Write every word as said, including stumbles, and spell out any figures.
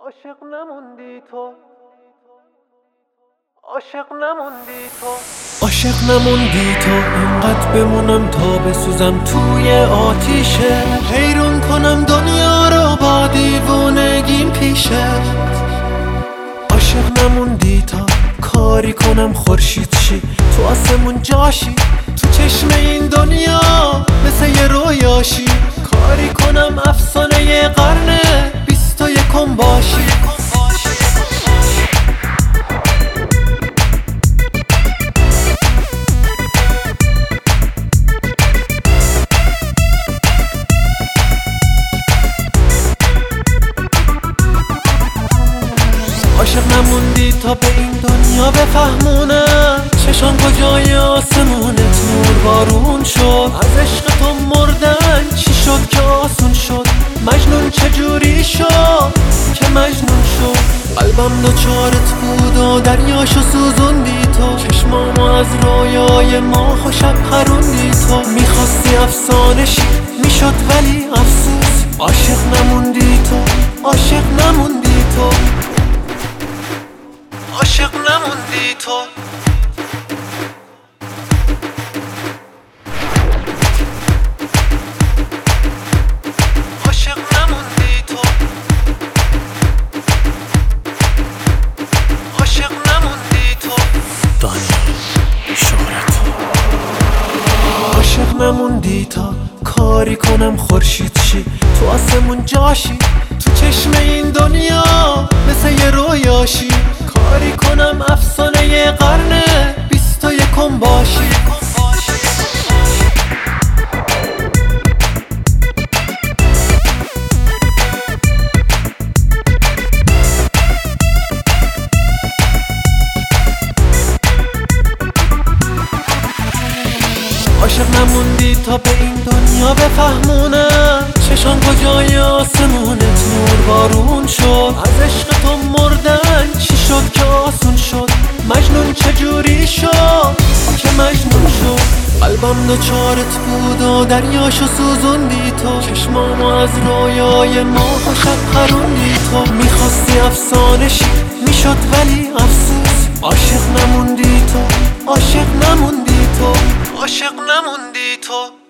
عاشق نموندی تو، عاشق نموندی تو، عاشق نموندی تو. اینقدر بمونم تا بسوزم توی آتیشه، حیرون کنم دنیا رو با دیوونگیم پیشت. عاشق نموندی تا کاری کنم خورشید شی، تو آسمون جاشی، تو چشم این دنیا مثل یه رویاشی. کاری کنم افسانه قرن بیست و یکم باشی. عاشق نموندی تا به این دنیا بفهمونم چشام کجای آسمونت نور بارون شد. از عشق تو مردن چی شد که آسون شد؟ مجنون چجوری شد که مجنون شد؟ قلبم دوچارت بود و دریاشو سوزوندی تو، چشمامو از رویای ماه و شب پروندی تو. میخواستی افسانه شی میشد ولی افسوس، عاشق نموندی تو، عاشق نموندی تو، عاشق نموندی تو. عاشق نموندی تو، عاشق نموندی تو. دنیا شهرت. عاشق نموندی تا کاری کنم خورشید شی، تو آسمون جاشی، تو چشم این دنیا مثل یه رویاشی. کاری کنم افسانه قرن بیست و یکم باشی. عاشق نموندی تا به این دنیا بفهمونم چشام کجای آسمونت نور بارون شد. از عشق تو مردن چی شد که آسون شد؟ مجنون چجوری شد که مجنون شد؟ قلبم دوچارت بود و دریاشو سوزوندی تو، چشمامو از رویای ماه و شب پروندی تو. میخواستی افسانه شی میشد ولی افسوس، عاشق نموندی تو، عاشق نموندی تو، عاشق نموندی تو.